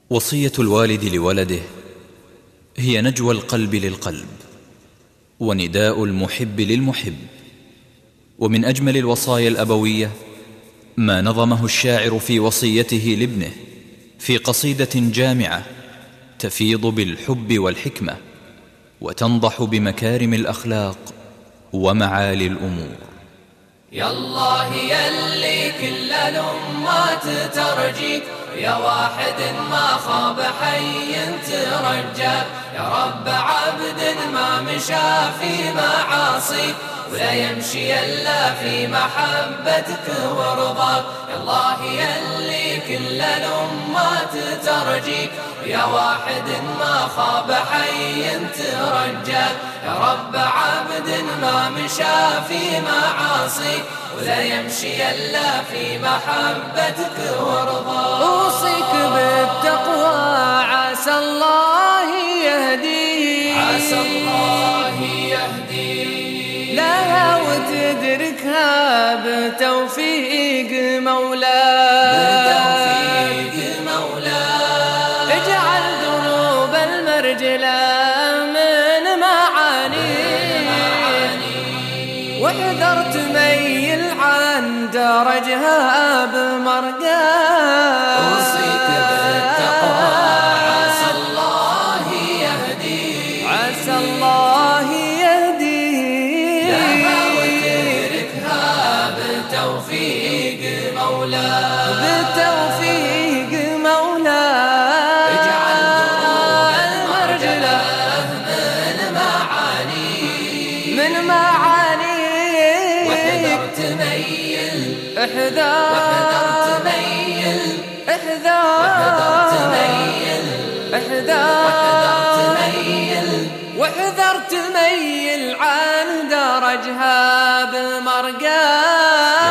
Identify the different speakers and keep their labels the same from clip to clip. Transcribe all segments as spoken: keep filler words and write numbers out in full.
Speaker 1: وصية الوالد لولده هي نجوى القلب للقلب ونداء المحب للمحب. ومن أجمل الوصايا الأبوية ما نظمه الشاعر في وصيته لابنه في قصيدة جامعة تفيض بالحب والحكمة وتنضح بمكارم الأخلاق ومعالي الأمور.
Speaker 2: يا الله يلي كل الأمات ترجيك، يا واحد ما خاب حي ترجاك، يا رب عبد ما مشى في معاصيك ولا يمشي إلا في محبتك ورضاك. يا الله يلي كل الأمات ترجيك، يا واحد ما خاب حي ترجاك، يا رب عبد ما مشى في معاصيك ولا يمشي إلا في محبتك ورضاك.
Speaker 3: أوصيك بالتقوى عسى الله يهديك،
Speaker 2: عسى الله يهديك
Speaker 3: لها وتدركها بتوفيق مولاك،
Speaker 2: بتوفيق مولاك.
Speaker 3: اجعل دروب المرجلة من معاني واحذر تميل عن درجها بمرقاك.
Speaker 2: أوصيك بالتقوى عسى الله يهديك،
Speaker 3: عسى الله يهديك،
Speaker 2: لها وتدركها بتوفيق مولاك،
Speaker 3: بتوفيق مولاك.
Speaker 2: اجعل دروب المرجلة من معاني
Speaker 3: من معاني
Speaker 2: واحذر تميل،
Speaker 3: احذر
Speaker 2: واحذر تميل،
Speaker 3: احذر
Speaker 2: واحذر تميل،
Speaker 3: احذر
Speaker 2: واحذر تميل،
Speaker 3: واحذر تميل عن درجها بمرقاك.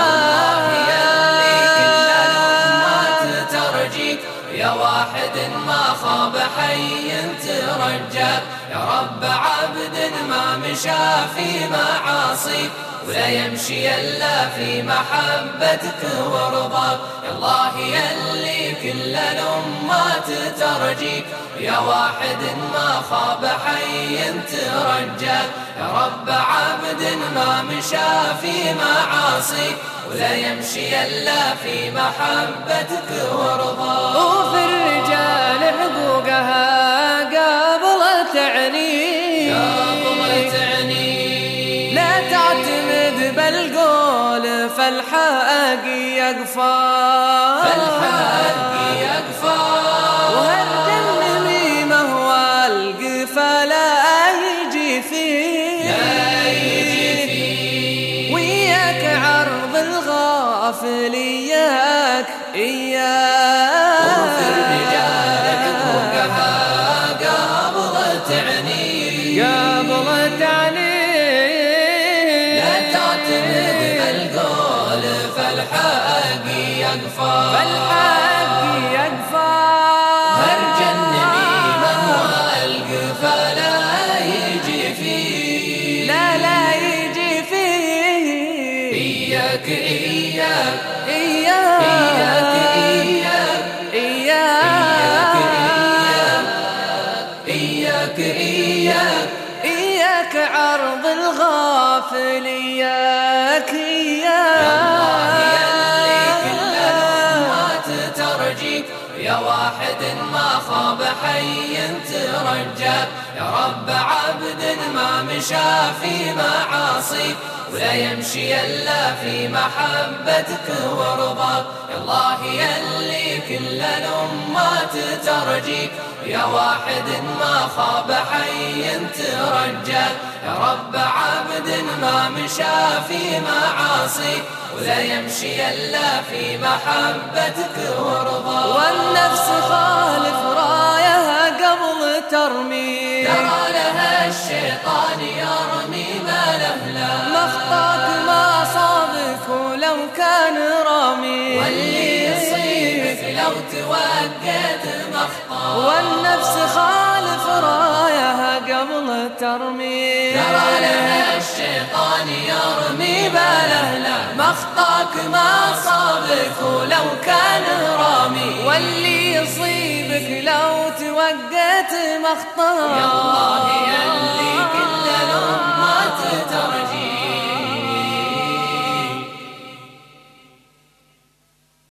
Speaker 2: يا واحد ما خاب حي ترجاك، يا رب عبد ما مشى في معاصيك ولا يمشي إلا في محبتك ورضاك. يا الله يلي كل الأمات ترجيك، يا واحد ما خاب حي ترجاك، يا رب عبد ما مشى في معاصيك ولا يمشي إلا في محبتك ورضاك.
Speaker 3: وفي الرجال حقوقها قبل تعني،
Speaker 2: قبل تعني
Speaker 3: لا تعتمد بالقول فالحق يقفى،
Speaker 2: فالحق يقفى.
Speaker 3: وهرج النميمة والقفا لا يجي فيه،
Speaker 2: لا يجي فيه.
Speaker 3: وياك عرض الغافل إياك إياك.
Speaker 2: وفي الرجال حقوقها قبل تعني،
Speaker 3: قبل تعني
Speaker 2: لا تعتمد بالقول فالحق يقفى،
Speaker 3: فالحق يقفى.
Speaker 2: هرج النميمة والقفا لا يجي فيه،
Speaker 3: لا لا يجي فيه.
Speaker 2: إياك إياك
Speaker 3: إياك
Speaker 2: إياك إياك
Speaker 3: إياك
Speaker 2: إياك إياك
Speaker 3: إياك عرض الغافل إياك
Speaker 2: ترجيك، يا واحد ما خاب حي ترجاك، يا رب عبد ما مشى في معاصيك ولا يمشي إلا في محبتك ورضاك. يا الله يلي كل الأمات ترجيك، يا واحد ما خاب حي ترجاك، يا رب عبد ما مشى في معاصيك ولا يمشي إلا في محبتك ورضاك.
Speaker 3: والنفس خالف رايها قبل ترمي،
Speaker 2: ترى لها الشيطان يرمي ما له لا،
Speaker 3: مخطاك ما صابك ولو كان رامي،
Speaker 2: واللي يصيبك لو توقيت مخطاك.
Speaker 3: والنفس خالف رايها قبل ترمي،
Speaker 2: ترى لها الشيطان يرمي ما له لا، مخطاك ما صابك ولو كان رامي،
Speaker 3: واللي يصيبك لو رقيت مخطاك.
Speaker 2: يا الله يا